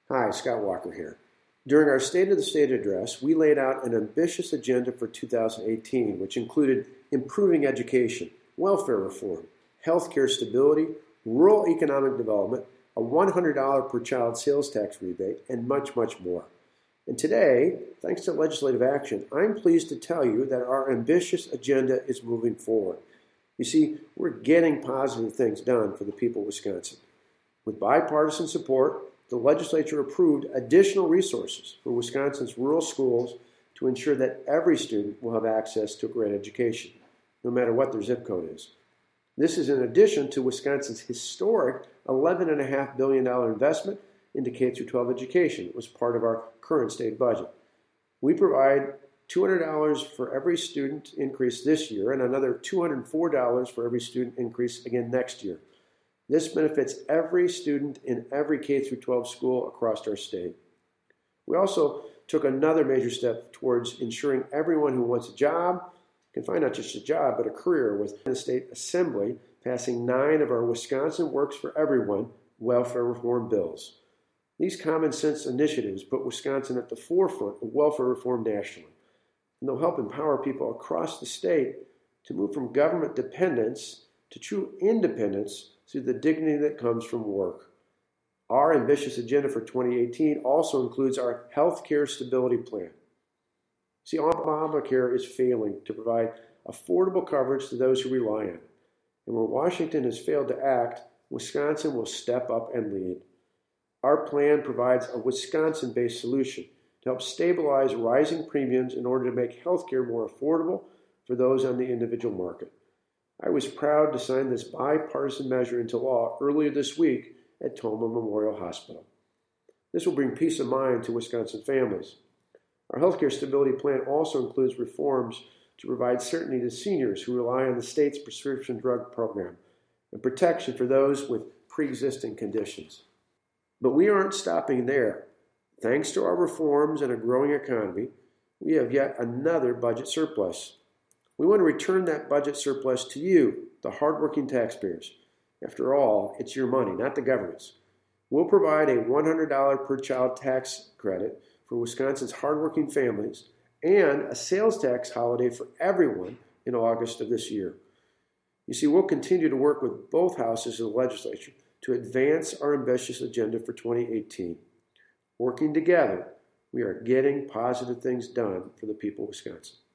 Hi, Scott Walker here. During our State of the State address, we laid out an ambitious agenda for 2018, which included improving education, welfare reform, healthcare stability, rural economic development, a $100 per child sales tax rebate, and much, much more. And today, thanks to legislative action, I'm pleased to tell you that our ambitious agenda is moving forward. You see, we're getting positive things done for the people of Wisconsin. With bipartisan support, the legislature approved additional resources for Wisconsin's rural schools to ensure that every student will have access to a great education, no matter what their zip code is. This is in addition to Wisconsin's historic $11.5 billion investment into K-12 education. It was part of our current state budget. We provide $200 for every student increase this year and another $204 for every student increase again next year. This benefits every student in every K-12 school across our state. We also took another major step towards ensuring everyone who wants a job can find not just a job, but a career with the State Assembly passing 9 of our Wisconsin Works for Everyone welfare reform bills. These common sense initiatives put Wisconsin at the forefront of welfare reform nationally, and they'll help empower people across the state to move from government dependence to true independence through the dignity that comes from work. Our ambitious agenda for 2018 also includes our health care stability plan. See, Obamacare is failing to provide affordable coverage to those who rely on it. And where Washington has failed to act, Wisconsin will step up and lead. Our plan provides a Wisconsin-based solution to help stabilize rising premiums in order to make health care more affordable for those on the individual market. I was proud to sign this bipartisan measure into law earlier this week at Tomah Memorial Hospital. This will bring peace of mind to Wisconsin families. Our healthcare stability plan also includes reforms to provide certainty to seniors who rely on the state's prescription drug program and protection for those with pre-existing conditions. But we aren't stopping there. Thanks to our reforms and a growing economy, we have yet another budget surplus. We want to return that budget surplus to you, the hardworking taxpayers. After all, it's your money, not the government's. We'll provide a $100 per child tax credit for Wisconsin's hardworking families and a sales tax holiday for everyone in August of this year. You see, we'll continue to work with both houses of the legislature to advance our ambitious agenda for 2018. Working together, we are getting positive things done for the people of Wisconsin.